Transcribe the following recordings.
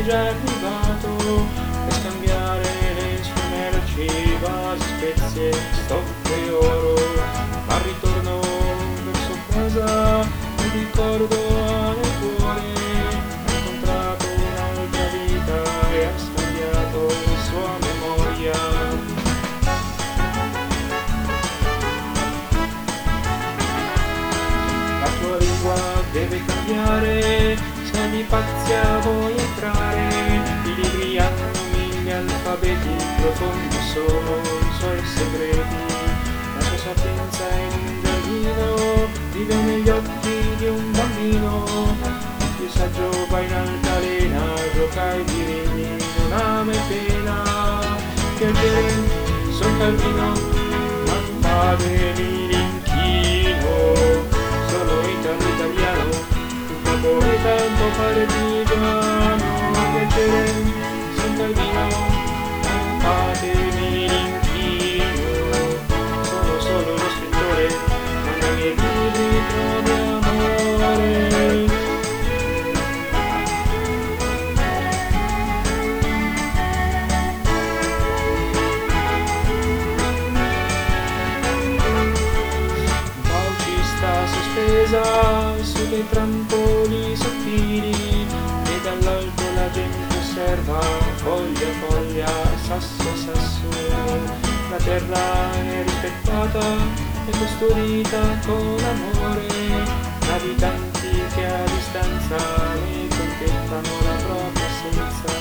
già arrivato per scambiare le sue merci, vasi, spezie, stoffe e oro. Al ritorno verso casa un ricordo ha nel cuore, ha incontrato un'altra vita e ha scambiato sua memoria. La tua lingua deve cambiare, se di pazzia vuoi entrare. I libri hanno mille alfabeti, profondi sono i suoi segreti. La sua sapienza è in un giardino, vive negli occhi di un bambino. Il più saggio va in altalena, gioca ai birilli, non ha mai pena. Piacere, son Calvino, ma non fatemi l'inchino. Sono italiano, un po' poeta, un po' partigiano. Piacere, son Calvino, ma non fatemi l'inchino. Sono solo uno scrittore, ma nei miei libri trovi amore. Sospesa su dei trampoli sottili e dall'alto la gente osserva foglia a foglia, sasso a sasso. La terra è rispettata e custodita con amore da abitanti che a distanza ne contemplano la propria assenza.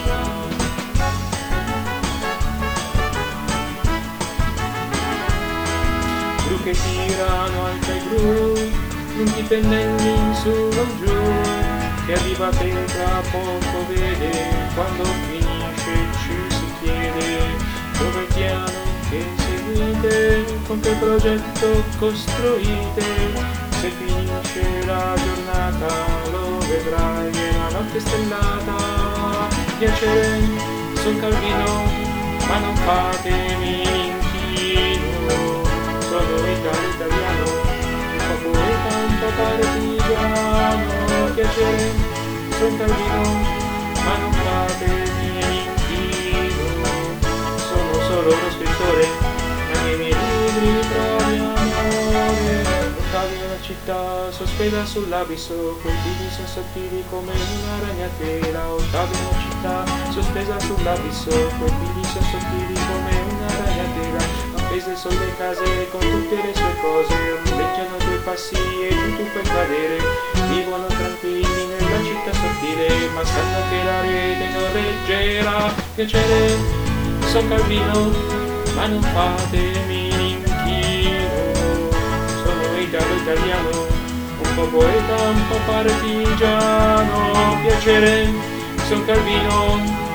Gru che tirano alta e gru, lunghi pennelli in su o giù, che arriva che tra poco vede, quando finisce ci si chiede dove il piano che seguite, con che progetto costruite. Se finisce la giornata lo vedrai, è una notte stellata. Piacere, son Calvino, ma non fatemi l'inchino. Sono italiano, un po' poeta, un po' partigiano. Piacere, son Calvino, ma non fatemi l'inchino. Sono solo uno scrittore, ma nei miei libri trovi amore. Portavi una città sospesa sull'abisso, quei fili sono sottili come una ragnatela. Ottavi una città sospesa sull'abisso, quei fili sono sottili come una ragnatela. Appese sulle case con tutte le sue cose, ondeggiano i tuoi passi e tu puoi cadere. Vivono tranquilli nella città sottile, ma sanno che la rete non reggerà. Piacere, son Calvino, ma non fatemi l'inchino. Sono italiano, un po' poeta, un po' partigiano. Piacere, son Calvino,